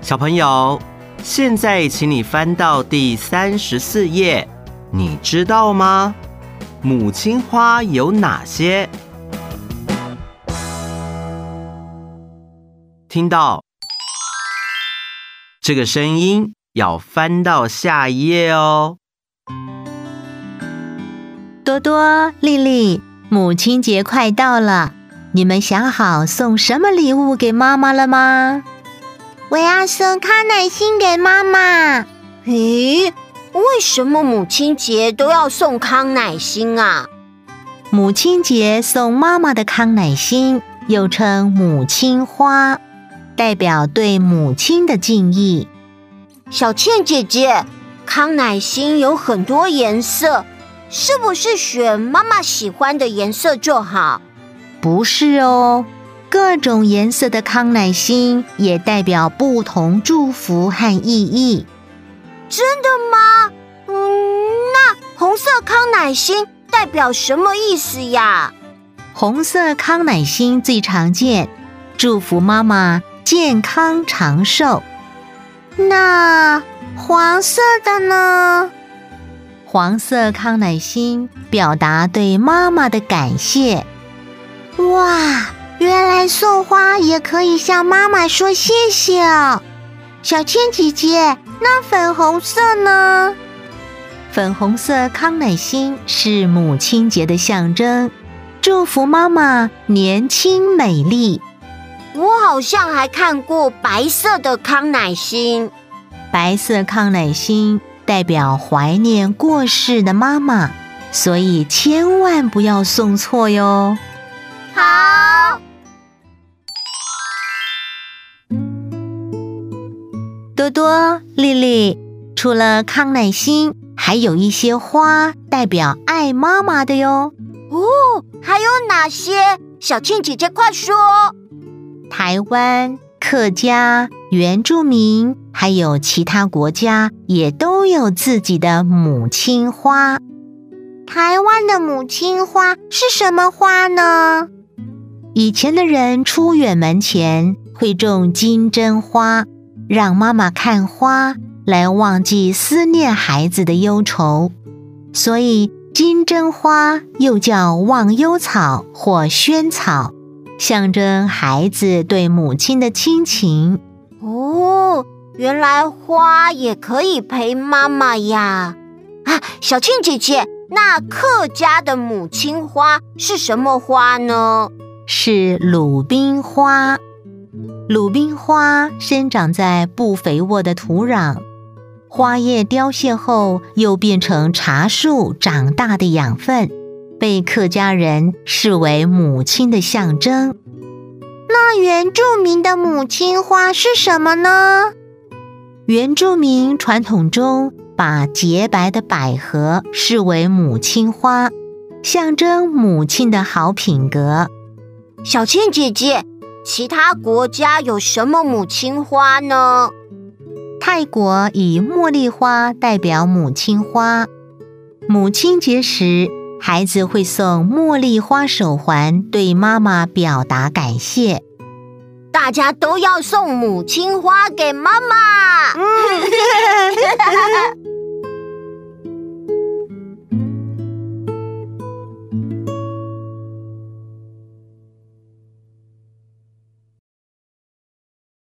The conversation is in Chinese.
小朋友，现在请你翻到第34页，你知道吗？母亲花有哪些？听到这个声音，要翻到下一页哦。 多多、丽丽，母亲节快到了，你们想好送什么礼物给妈妈了吗？ 我要送康乃馨给妈妈。 诶，为什么母亲节都要送康乃馨啊？ 母亲节送妈妈的康乃馨又称母亲花，代表对母亲的敬意。 小倩姐姐，康乃馨有很多颜色，是不是选妈妈喜欢的颜色就好？ 不是哦，各种颜色的康乃馨也代表不同祝福和意义。 真的吗？那红色康乃馨代表什么意思呀？ 红色康乃馨最常见，祝福妈妈健康长寿。 那黄色的呢？ 黄色康乃馨表达对妈妈的感谢。 哇，原来送花也可以向妈妈说谢谢哦。小倩姐姐，那粉红色呢？ 粉红色康乃馨是母亲节的象征，祝福妈妈年轻美丽。 我好像还看过白色的康乃馨。 白色康乃馨代表怀念过世的妈妈，所以千万不要送错哟。 好。 多多、丽丽，除了康乃馨，还有一些花代表爱妈妈的哟。 哦，还有哪些？小倩姐姐快说。 台湾、客家、原住民，还有其他国家也都有自己的母亲花。 台湾的母亲花是什么花呢？ 以前的人出远门前会种金针花，让妈妈看花来忘记思念孩子的忧愁，所以金针花又叫忘忧草或萱草，象征孩子对母亲的亲情。 哦，原来花也可以陪妈妈呀！啊，小倩姐姐，那客家的母亲花是什么花呢？ 是鲁冰花。鲁冰花生长在不肥沃的土壤，花叶凋谢后又变成茶树长大的养分，被客家人视为母亲的象征。 那原住民的母亲花是什么呢？ 原住民传统中把洁白的百合视为母亲花，象征母亲的好品格。 小倩姐姐，其他国家有什么母亲花呢？ 泰国以茉莉花代表母亲花，母亲节时，孩子会送茉莉花手环，对妈妈表达感谢。 大家都要送母亲花给妈妈。